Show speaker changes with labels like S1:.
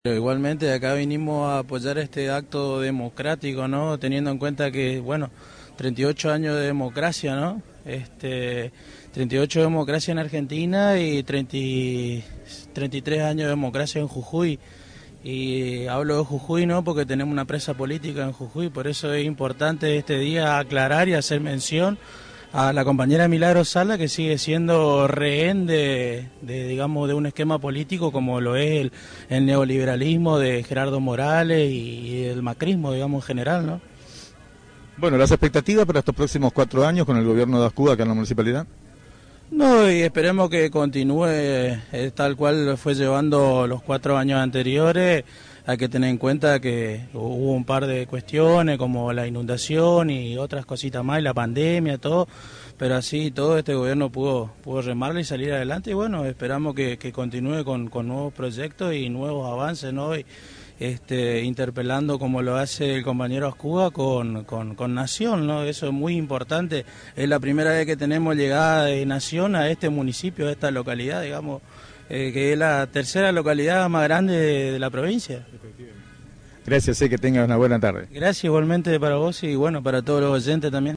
S1: Pero igualmente acá vinimos a apoyar este acto democrático, ¿no? Teniendo en cuenta que, bueno, 38 años de democracia, ¿no? 38 de democracia en Argentina y 33 años de democracia en Jujuy. Y hablo de Jujuy, ¿no? Porque tenemos una presa política en Jujuy, por eso es importante este día aclarar y hacer mención a la compañera Milagro Sala, que sigue siendo rehén digamos, de un esquema político como lo es el neoliberalismo de Gerardo Morales y el macrismo, digamos, en general, ¿no?
S2: Bueno, las expectativas para estos próximos 4 años con el gobierno de Ascuda acá en la municipalidad.
S1: No, y esperemos que continúe tal cual lo fue llevando los 4 años anteriores. Hay que tener en cuenta que hubo un par de cuestiones como la inundación y otras cositas más, y la pandemia, todo, pero así todo este gobierno pudo remarla y salir adelante, y bueno, esperamos que continúe con nuevos proyectos y nuevos avances, ¿no? Interpelando como lo hace el compañero Ascuda con Nación, ¿no? Eso es muy importante. Es la primera vez que tenemos llegada de Nación a este municipio, a esta localidad, digamos, que es la tercera localidad más grande de la provincia.
S2: Gracias, que tengas una buena tarde.
S1: Gracias igualmente para vos y bueno, para todos los oyentes también.